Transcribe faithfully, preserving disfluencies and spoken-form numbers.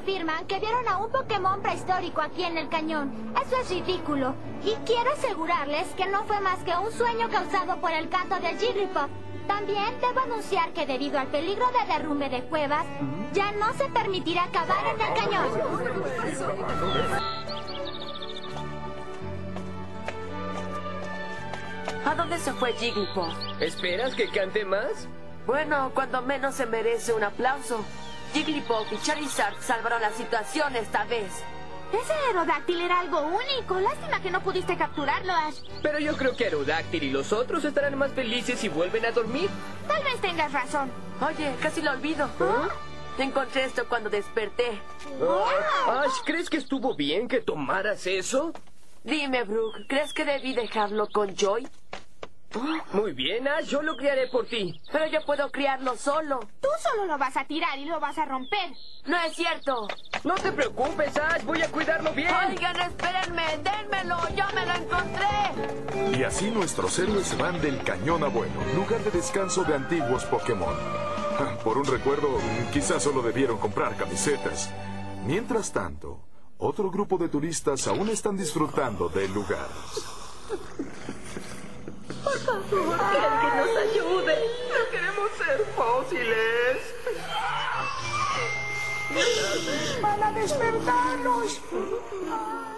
afirman que vieron a un Pokémon prehistórico aquí en el cañón. Eso es ridículo. Y quiero asegurarles que no fue más que un sueño causado por el canto de Jigglypuff. También debo anunciar que debido al peligro de derrumbe de cuevas, ya no se permitirá cavar en el cañón. ¿A dónde se fue Jigglypuff? ¿Esperas que cante más? Bueno, cuando menos se merece un aplauso. Jigglypuff y Charizard salvaron la situación esta vez. Ese Aerodáctil era algo único. Lástima que no pudiste capturarlo, Ash. Pero yo creo que Aerodáctil y los otros estarán más felices si vuelven a dormir. Tal vez tengas razón. Oye, casi lo olvido. ¿Ah? Encontré esto cuando desperté. Ah, Ash, ¿crees que estuvo bien que tomaras eso? Dime, Brooke, ¿crees que debí dejarlo con Joy? Muy bien, Ash, yo lo criaré por ti. Pero yo puedo criarlo solo. Tú solo lo vas a tirar y lo vas a romper. No es cierto. No te preocupes, Ash, voy a cuidarlo bien. Oigan, espérenme, dénmelo, yo me lo encontré. Y así nuestros héroes se van del Cañón Abuelo, lugar de descanso de antiguos Pokémon. Por un recuerdo, quizás solo debieron comprar camisetas. Mientras tanto, otro grupo de turistas aún están disfrutando del lugar. Por favor, que alguien nos ayude. No queremos ser fósiles. ¡Van a despertarnos!